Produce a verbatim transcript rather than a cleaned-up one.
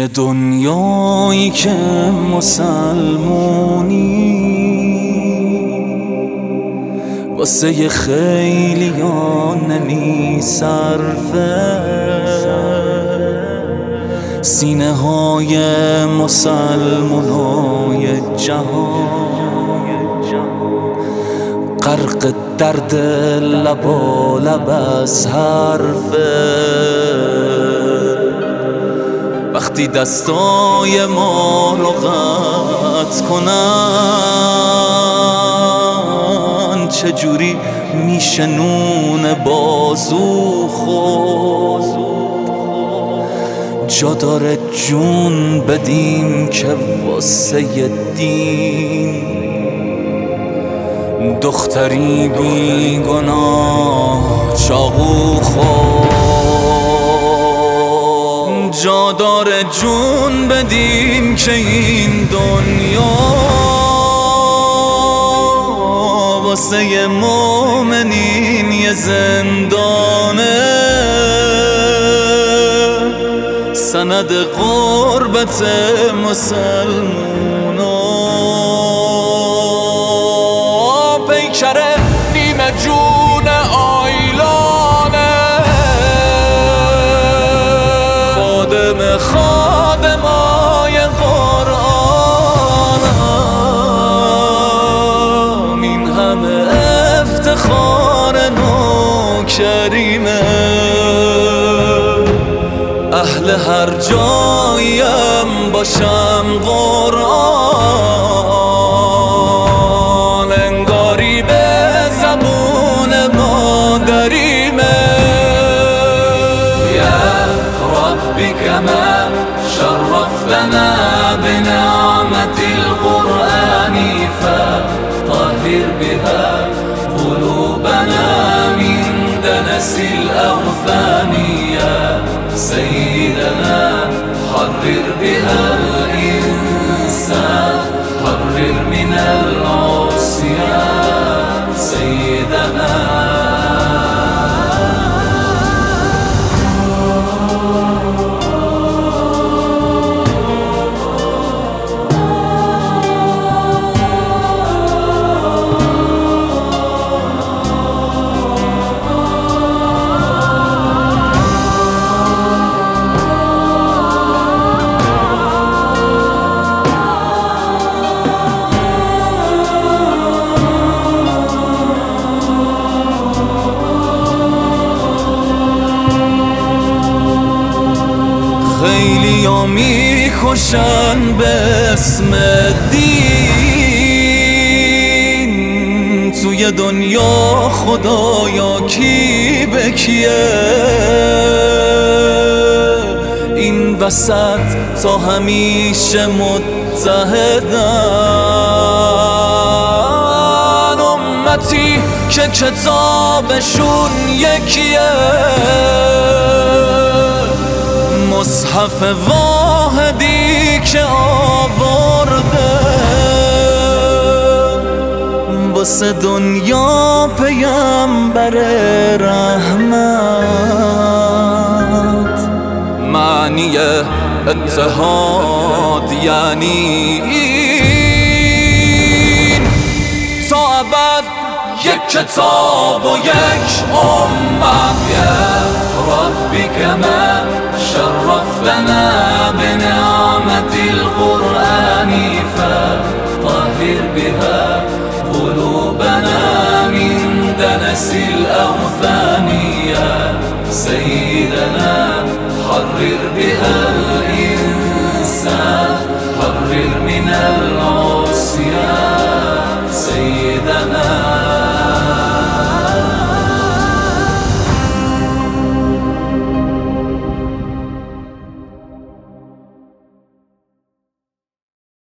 توی دنیایی که مسلمونی واسه خیلیان نمی صرفه، سینه های مسلمانای جهان غرق درد لبا لب از حرفه. وقتی دستای ما رو قطع کنن چجوری میشه نون بازو خورد؟ جا داره جون بدیم که واسه دین دختری بی گناه چاقو خورد. جا داره جون بدیم که این دنیا واسه مومنین یه زندانه، سند غربت مسلمونا. پیکره نیمه جون آیلانه، خادم خادمای قرآنم، این همه افتخار نوکریمه. اهل هر جاییم باشم قرآن انگاری به زبون مادریمه. یا ربی کما شرفتنا بنعمت القرآن فطهر بها قلوبنا من دنس الأوثان. سيدنا حرر بها الإنسان، حرر من العصيان سيدنا. خیلی ها می کشن به اسم دین، توی دنیا خدایا کی به کیه؟ این وسط تا همیشه متحدن، امتی که کتابشون یکیه، مصحف واحدی که آورده واسه دنیا پیامبر رحمت. معنی اتحاد یعنی این تا ابد یک کتاب و یک امت. یا ربی کما شرفتنا بنعمت القرآن فطهر بها قلوبنا من دنس الأوثان. يا سيدنا حرر بها